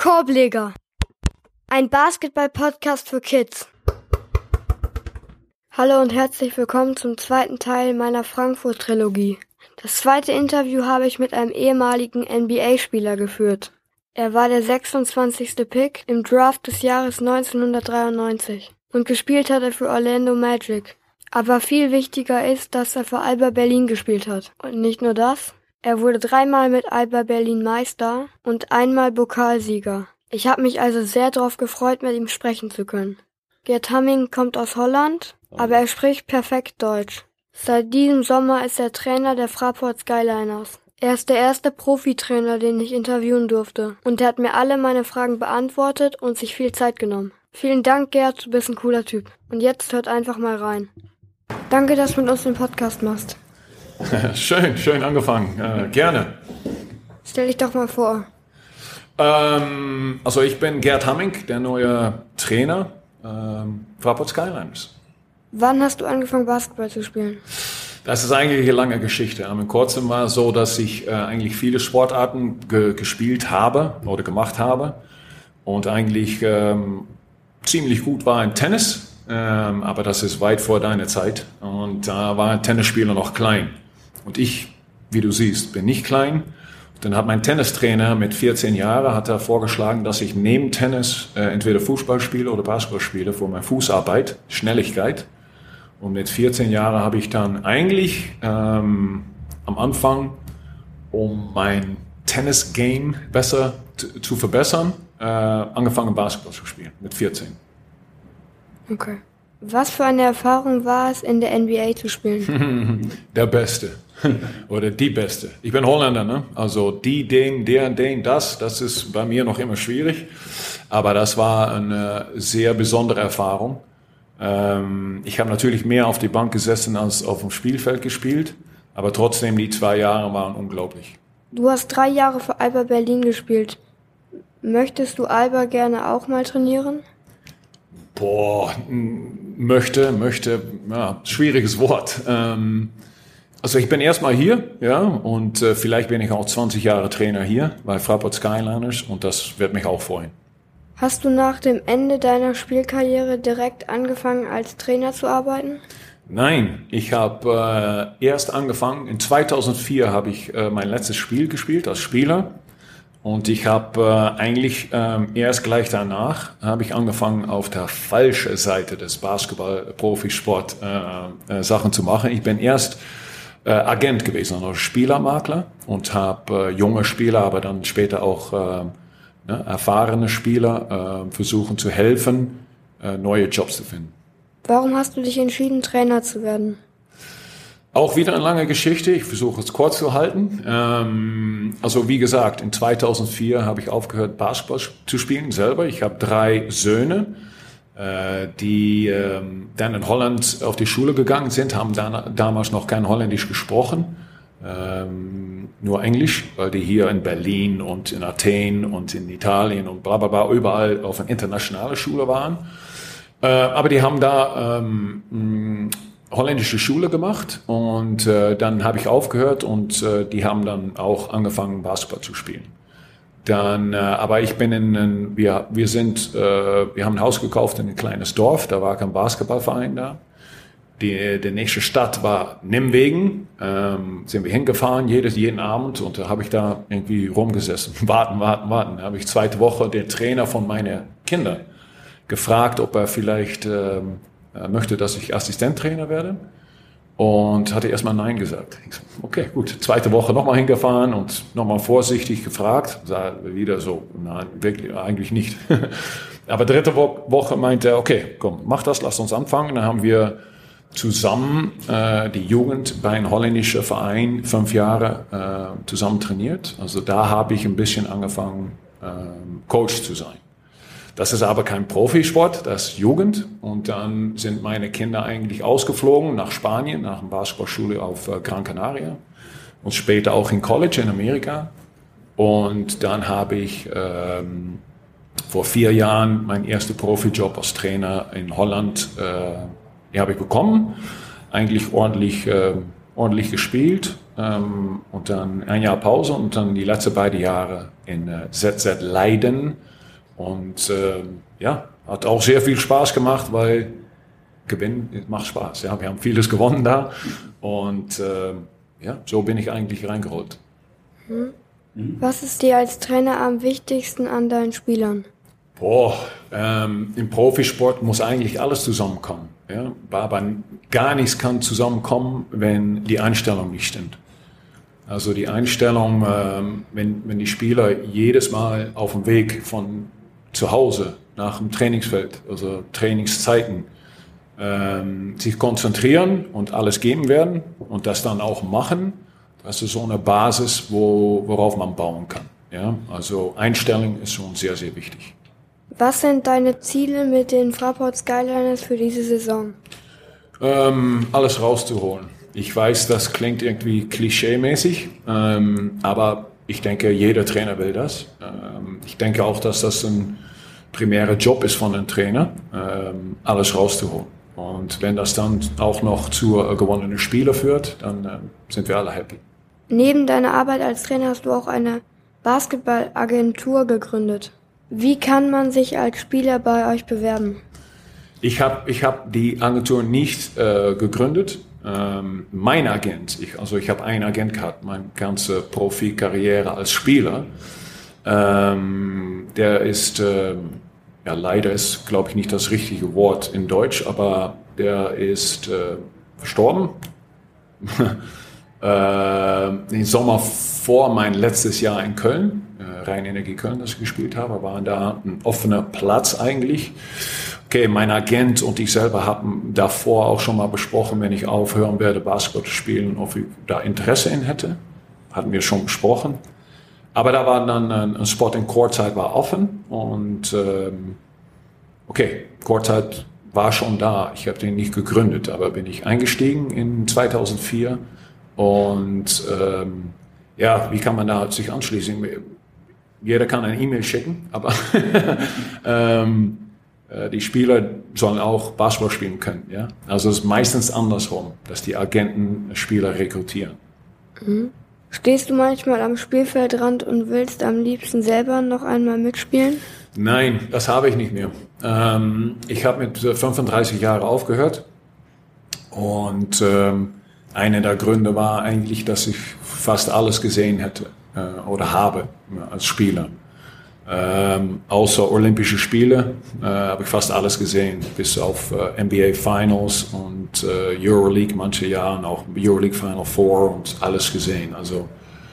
Korbleger, ein Basketball-Podcast für Kids. Hallo und herzlich willkommen zum zweiten Teil meiner Frankfurt-Trilogie. Das zweite Interview habe ich mit einem ehemaligen NBA-Spieler geführt. Er war der 26. Pick im Draft des Jahres 1993 und gespielt hat er für Orlando Magic. Aber viel wichtiger ist, dass er für Alba Berlin gespielt hat. Und nicht nur das, er wurde 3-mal mit Alba Berlin Meister und 1-mal Pokalsieger. Ich habe mich also sehr darauf gefreut, mit ihm sprechen zu können. Gert Hamming kommt aus Holland, aber er spricht perfekt Deutsch. Seit diesem Sommer ist er Trainer der Fraport Skyliners. Er ist der erste Profitrainer, den ich interviewen durfte. Und er hat mir alle meine Fragen beantwortet und sich viel Zeit genommen. Vielen Dank, Gert, du bist ein cooler Typ. Und jetzt hört einfach mal rein. Danke, dass du mit uns den Podcast machst. Schön angefangen. Gerne. Stell dich doch mal vor. Also ich bin Gert Hamming, der neue Trainer Fraport Skyliners. Wann hast du angefangen, Basketball zu spielen? Das ist eigentlich eine lange Geschichte. In kurzem war es so, dass ich eigentlich viele Sportarten gespielt habe oder gemacht habe und eigentlich ziemlich gut war in Tennis. Aber das ist weit vor deiner Zeit und da war ein Tennisspieler noch klein und ich, wie du siehst, bin nicht klein. Dann hat mein Tennistrainer mit 14 Jahren hat er vorgeschlagen, dass ich neben Tennis entweder Fußball spiele oder Basketball spiele für meine Fußarbeit, Schnelligkeit. Und mit 14 Jahren habe ich dann eigentlich am Anfang, um mein Tennis-Game besser zu verbessern, angefangen Basketball zu spielen mit 14. Okay. Was für eine Erfahrung war es, in der NBA zu spielen? Der Beste. Oder die Beste. Ich bin Holländer, ne? Also die, den, der, den, das ist bei mir noch immer schwierig. Aber das war eine sehr besondere Erfahrung. Ich habe natürlich mehr auf die Bank gesessen als auf dem Spielfeld gespielt. Aber trotzdem, die 2 Jahre waren unglaublich. Du hast 3 Jahre für Alba Berlin gespielt. Möchtest du Alba gerne auch mal trainieren? Möchte, ja, schwieriges Wort. Also ich bin erstmal hier, ja, und vielleicht bin ich auch 20 Jahre Trainer hier bei Fraport Skyliners und das wird mich auch freuen. Hast du nach dem Ende deiner Spielkarriere direkt angefangen, als Trainer zu arbeiten? Nein, ich habe erst angefangen, in 2004 habe ich mein letztes Spiel gespielt als Spieler. Und ich habe eigentlich erst gleich danach habe ich angefangen, auf der falschen Seite des Basketball-Profisport Sachen zu machen. Ich bin erst Agent gewesen, also Spielermakler und habe junge Spieler, aber dann später auch erfahrene Spieler versuchen zu helfen, neue Jobs zu finden. Warum hast du dich entschieden, Trainer zu werden? Auch wieder eine lange Geschichte, ich versuche es kurz zu halten. Also wie gesagt, in 2004 habe ich aufgehört, Basketball zu spielen selber. Ich habe 3 Söhne, die dann in Holland auf die Schule gegangen sind, haben damals noch kein Holländisch gesprochen, nur Englisch, weil die hier in Berlin und in Athen und in Italien und bla bla bla überall auf eine internationale Schule waren. Aber die haben da holländische Schule gemacht und dann habe ich aufgehört und die haben dann auch angefangen Basketball zu spielen. Dann, aber ich bin wir haben ein Haus gekauft in ein kleines Dorf, da war kein Basketballverein da. Die nächste Stadt war Nimwegen, sind wir hingefahren jeden Abend und da habe ich da irgendwie rumgesessen, warten. Da habe ich 2. Woche den Trainer von meinen Kindern gefragt, ob er vielleicht möchte, dass ich Assistenttrainer werde und hatte erstmal Nein gesagt. Ich so, okay, gut. 2. Woche nochmal hingefahren und nochmal vorsichtig gefragt. Sah wieder so, nein, wirklich, eigentlich nicht. Aber 3. Woche meinte er, okay, komm, mach das, lass uns anfangen. Dann haben wir zusammen die Jugend bei einem holländischen Verein 5 Jahre zusammen trainiert. Also da habe ich ein bisschen angefangen, Coach zu sein. Das ist aber kein Profisport, das ist Jugend. Und dann sind meine Kinder eigentlich ausgeflogen nach Spanien, nach einer Basketballschule auf Gran Canaria und später auch in College in Amerika. Und dann habe ich vor 4 Jahren meinen ersten Profijob als Trainer in Holland habe ich bekommen. Eigentlich ordentlich ordentlich gespielt und dann ein Jahr Pause und dann die letzten beiden Jahre in ZZ Leiden. Und hat auch sehr viel Spaß gemacht, weil Gewinnen macht Spaß. Ja, wir haben vieles gewonnen da und so bin ich eigentlich reingerollt. Was ist dir als Trainer am wichtigsten an deinen Spielern? Im Profisport muss eigentlich alles zusammenkommen. Ja? Aber gar nichts kann zusammenkommen, wenn die Einstellung nicht stimmt. Also die Einstellung, wenn die Spieler jedes Mal auf dem Weg von zu Hause nach dem Trainingsfeld, also Trainingszeiten, sich konzentrieren und alles geben werden und das dann auch machen, das ist so eine Basis, worauf man bauen kann. Ja? Also Einstellung ist schon sehr, sehr wichtig. Was sind deine Ziele mit den Fraport Skyliners für diese Saison? Alles rauszuholen. Ich weiß, das klingt irgendwie klischee-mäßig, aber ich denke, jeder Trainer will das. Ich denke auch, dass das ein primärer Job ist von einem Trainer, alles rauszuholen. Und wenn das dann auch noch zu gewonnenen Spieler führt, dann sind wir alle happy. Neben deiner Arbeit als Trainer hast du auch eine Basketballagentur gegründet. Wie kann man sich als Spieler bei euch bewerben? Ich hab die Agentur nicht gegründet. Mein Agent, ich habe einen Agent gehabt, meine ganze Profikarriere als Spieler. Der ist, leider ist, glaube ich, nicht das richtige Wort in Deutsch, aber der ist verstorben. Den Sommer vor mein letztes Jahr in Köln, Rheinenergie Köln, das ich gespielt habe, war da ein offener Platz eigentlich. Okay, mein Agent und ich selber haben davor auch schon mal besprochen, wenn ich aufhören werde, Basketball zu spielen, ob ich da Interesse in hätte. Hatten wir schon besprochen. Aber da war dann ein Spot in Courtside war offen und Courtside war schon da. Ich habe den nicht gegründet, aber bin ich eingestiegen in 2004 und wie kann man da sich anschließen? Jeder kann eine E-Mail schicken, aber die Spieler sollen auch Basketball spielen können. Ja? Also es ist meistens andersrum, dass die Agenten Spieler rekrutieren. Mhm. Stehst du manchmal am Spielfeldrand und willst am liebsten selber noch einmal mitspielen? Nein, das habe ich nicht mehr. Ich habe mit 35 Jahren aufgehört und einer der Gründe war eigentlich, dass ich fast alles gesehen hätte oder habe als Spieler. Außer Olympische Spiele habe ich fast alles gesehen, bis auf NBA Finals und Euroleague manche Jahre, auch Euroleague Final Four und alles gesehen. Also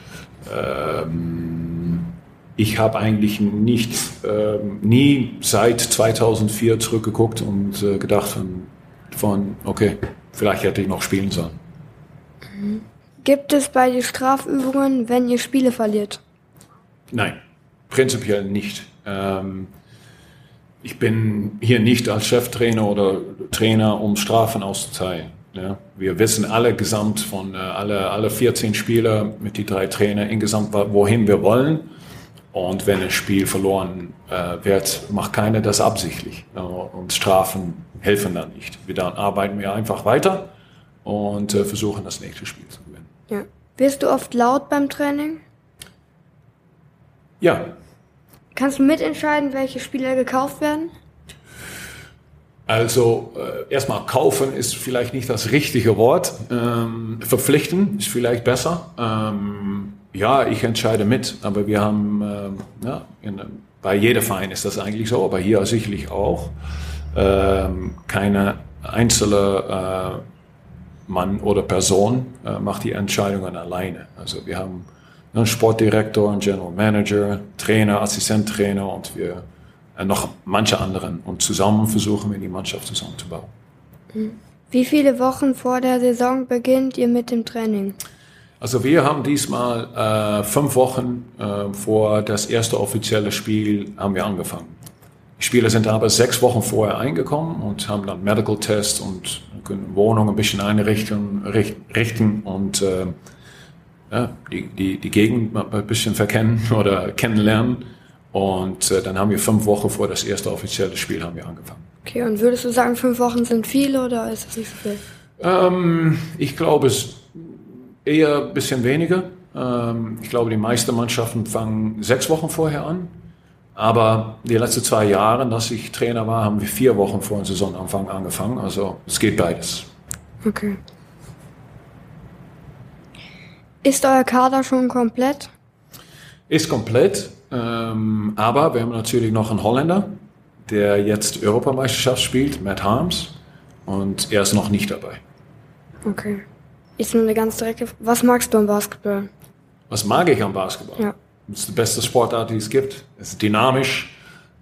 ich habe eigentlich nie seit 2004 zurückgeguckt und gedacht von okay, vielleicht hätte ich noch spielen sollen. Gibt es bei dir Strafübungen, wenn ihr Spiele verliert? Nein. Prinzipiell nicht. Ich bin hier nicht als Cheftrainer oder Trainer, um Strafen auszuteilen. Ja? Wir wissen alle gesamt von alle 14 Spieler mit die 3 Trainer insgesamt, wohin wir wollen. Und wenn ein Spiel verloren wird, macht keiner das absichtlich. Und Strafen helfen dann nicht. Dann arbeiten wir einfach weiter und versuchen das nächste Spiel zu gewinnen. Ja. Wirst du oft laut beim Training? Ja. Kannst du mitentscheiden, welche Spieler gekauft werden? Also erstmal kaufen ist vielleicht nicht das richtige Wort. Verpflichten ist vielleicht besser. Ich entscheide mit, aber wir haben, bei jedem Verein ist das eigentlich so, aber hier sicherlich auch, keine einzelne Mann oder Person macht die Entscheidungen alleine. Also wir haben einen Sportdirektor, einen General Manager, Trainer, Assistenttrainer und wir noch manche anderen. Und zusammen versuchen wir, die Mannschaft zusammenzubauen. Wie viele Wochen vor der Saison beginnt ihr mit dem Training? Also wir haben diesmal 5 Wochen vor das erste offizielle Spiel haben wir angefangen. Die Spieler sind aber 6 Wochen vorher eingekommen und haben dann Medical Tests und können Wohnung ein bisschen einrichten und die Gegend ein bisschen verkennen oder kennenlernen. Und dann haben wir 5 Wochen vor das erste offizielle Spiel haben wir angefangen. Okay, und würdest du sagen, 5 Wochen sind viel oder ist das nicht so viel? Ich glaube, Eher ein bisschen weniger. Ich glaube, die meisten Mannschaften fangen 6 Wochen vorher an. Aber die letzten 2 Jahre, dass ich Trainer war, haben wir 4 Wochen vor dem Saisonanfang angefangen. Also es geht beides. Okay. Ist euer Kader schon komplett? Ist komplett. Aber wir haben natürlich noch einen Holländer, der jetzt Europameisterschaft spielt, Matt Harms. Und er ist noch nicht dabei. Okay. Ist nur eine ganz direkte. Was magst du am Basketball? Was mag ich am Basketball? Ja. Das ist die beste Sportart, die es gibt. Es ist dynamisch.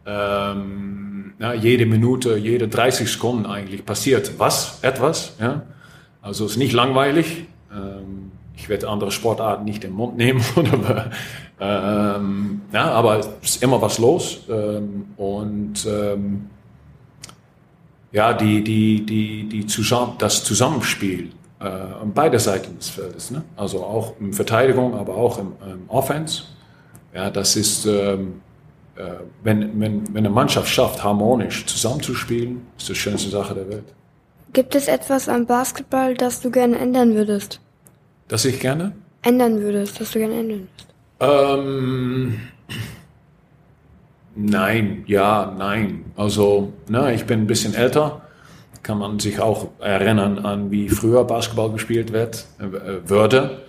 Jede Minute, jede 30 Sekunden eigentlich passiert etwas. Ja? Also es ist nicht langweilig. Ich werde andere Sportarten nicht im Mund nehmen. Aber es ist immer was los. Das Zusammenspiel an beide Seiten des Feldes, ne? Also auch in Verteidigung, aber auch im Offense. Ja, das ist, wenn eine Mannschaft schafft, harmonisch zusammenzuspielen, ist das die schönste Sache der Welt. Gibt es etwas am Basketball, das du gerne ändern würdest? Das ich gerne? Das du gerne ändern würdest? Nein. Also, ich bin ein bisschen älter. Kann man sich auch erinnern an, wie früher Basketball gespielt würde.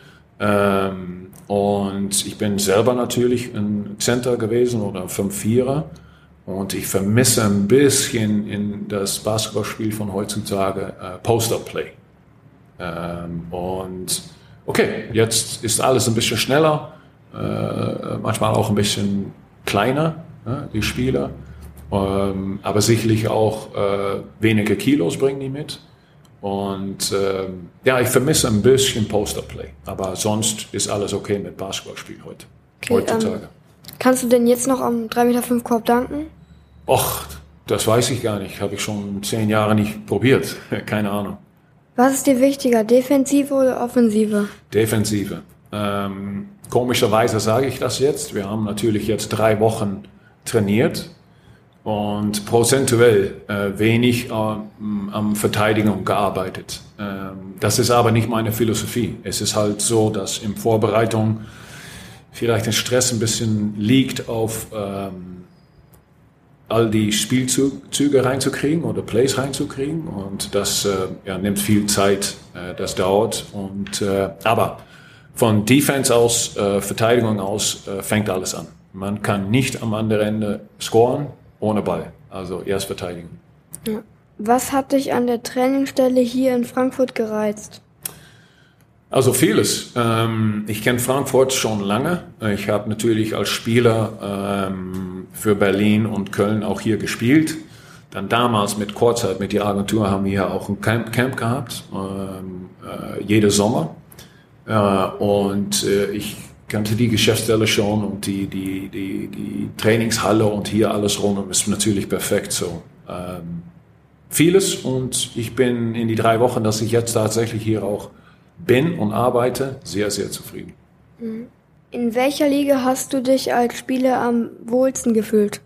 Und ich bin selber natürlich ein Center gewesen oder 5-4er. Und ich vermisse ein bisschen in das Basketballspiel von heutzutage Post-Up-Play. Jetzt ist alles ein bisschen schneller, manchmal auch ein bisschen kleiner, die Spieler. Aber sicherlich auch weniger Kilos bringen die mit. Und ich vermisse ein bisschen Poster-Play. Aber sonst ist alles okay mit Basketballspiel heutzutage. Kannst du denn jetzt noch am 3,5 Meter Korb danken? Och, das weiß ich gar nicht. Habe ich schon 10 Jahre nicht probiert. Keine Ahnung. Was ist dir wichtiger, Defensive oder Offensive? Defensive. Komischerweise sage ich das jetzt. Wir haben natürlich jetzt 3 Wochen trainiert. Und prozentuell wenig am Verteidigung gearbeitet. Das ist aber nicht meine Philosophie. Es ist halt so, dass in Vorbereitung vielleicht der Stress ein bisschen liegt auf all die Spielzüge reinzukriegen oder Plays reinzukriegen. Und das nimmt viel Zeit, das dauert. Aber von Defense aus, Verteidigung aus, fängt alles an. Man kann nicht am anderen Ende scoren ohne Ball, also erst verteidigen. Ja. Was hat dich an der Trainingsstelle hier in Frankfurt gereizt? Also vieles. Ich kenne Frankfurt schon lange. Ich habe natürlich als Spieler für Berlin und Köln auch hier gespielt. Dann damals mit Kurzzeit, mit der Agentur haben wir hier auch ein Camp gehabt, jeden Sommer. Ich kannte die Geschäftsstelle schon und die Trainingshalle und hier alles rundum ist natürlich perfekt so. Vieles und ich bin in die 3 Wochen, dass ich jetzt tatsächlich hier auch bin und arbeite, sehr, sehr zufrieden. In welcher Liga hast du dich als Spieler am wohlsten gefühlt?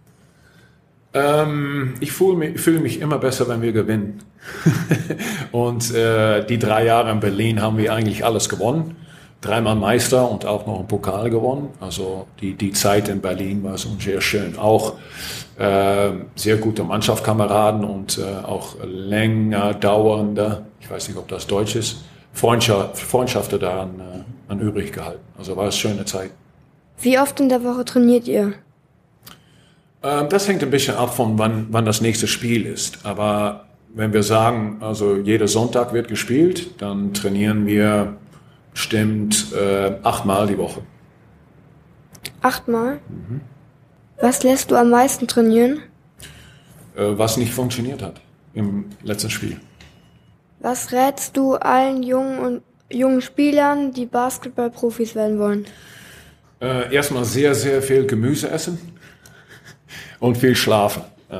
Ich fühle mich immer besser, wenn wir gewinnen. Und die 3 Jahre in Berlin haben wir eigentlich alles gewonnen. 3-mal Meister und auch noch einen Pokal gewonnen. Also die Zeit in Berlin war schon sehr schön. Auch sehr gute Mannschaftskameraden und auch länger dauernde, ich weiß nicht, ob das Deutsch ist, Freundschaften daran an übrig gehalten. Also war es eine schöne Zeit. Wie oft in der Woche trainiert ihr? Das hängt ein bisschen ab von wann das nächste Spiel ist. Aber wenn wir sagen, also jeder Sonntag wird gespielt, dann trainieren wir bestimmt 8-mal die Woche. 8-mal? Mhm. Was lässt du am meisten trainieren? Was nicht funktioniert hat im letzten Spiel. Was rätst du allen jungen Spielern, die Basketballprofis werden wollen? Erstmal sehr, sehr viel Gemüse essen und viel schlafen.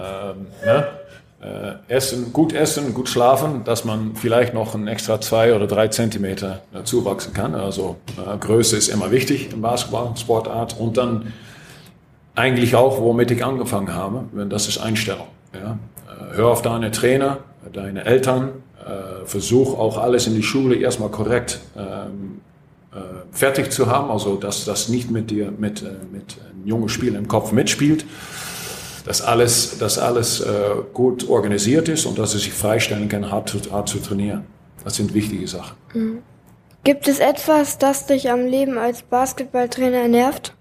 Gut essen, gut schlafen, dass man vielleicht noch ein extra 2 oder 3 Zentimeter zuwachsen kann. Also Größe ist immer wichtig im Basketball, Sportart. Und dann eigentlich auch, womit ich angefangen habe, das ist Einstellung. Ja? Hör auf deine Trainer, deine Eltern, versuch auch alles in die Schule erstmal korrekt fertig zu haben, also dass das nicht mit einem jungen Spieler im Kopf mitspielt, dass alles gut organisiert ist und dass er sich freistellen kann, hart zu trainieren. Das sind wichtige Sachen. Mhm. Gibt es etwas, das dich am Leben als Basketballtrainer nervt?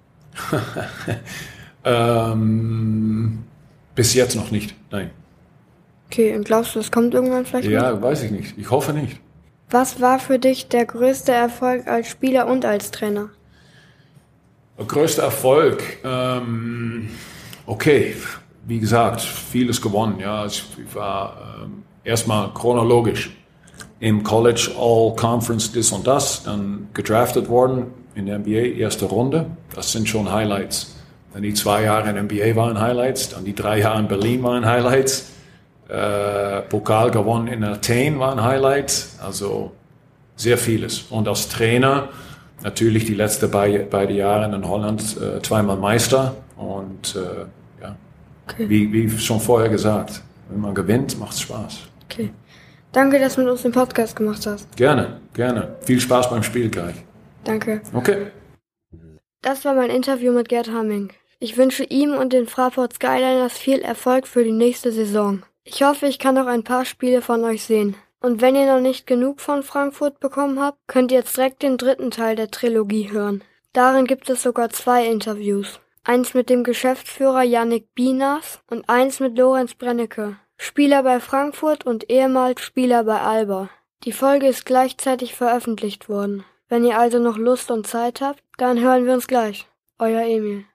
Bis jetzt noch nicht, nein. Okay, und glaubst du, das kommt irgendwann vielleicht noch? Ja, weiß ich nicht. Ich hoffe nicht. Was war für dich der größte Erfolg als Spieler und als Trainer? Der größte Erfolg, okay, wie gesagt, vieles gewonnen. Ja, ich war erstmal chronologisch im College All Conference das und das, dann gedraftet worden in der NBA, erste Runde. Das sind schon Highlights. Dann die 2 Jahre in der NBA waren Highlights, dann die 3 Jahre in Berlin waren Highlights. Pokal gewonnen in Athen waren Highlights, also sehr vieles. Und als Trainer natürlich die letzten beide Jahre in Holland 2-mal Meister und ja, okay. Wie schon vorher gesagt, wenn man gewinnt, macht es Spaß. Okay. Danke, dass du mit uns den Podcast gemacht hast. Gerne, gerne. Viel Spaß beim Spiel gleich. Danke. Okay. Das war mein Interview mit Gerd Hamming. Ich wünsche ihm und den Fraport Skyliners viel Erfolg für die nächste Saison. Ich hoffe, ich kann noch ein paar Spiele von euch sehen. Und wenn ihr noch nicht genug von Frankfurt bekommen habt, könnt ihr jetzt direkt den 3. Teil der Trilogie hören. Darin gibt es sogar 2 Interviews. Eins mit dem Geschäftsführer Yannick Binas und eins mit Lorenz Brennecke, Spieler bei Frankfurt und ehemals Spieler bei Alba. Die Folge ist gleichzeitig veröffentlicht worden. Wenn ihr also noch Lust und Zeit habt, dann hören wir uns gleich. Euer Emil.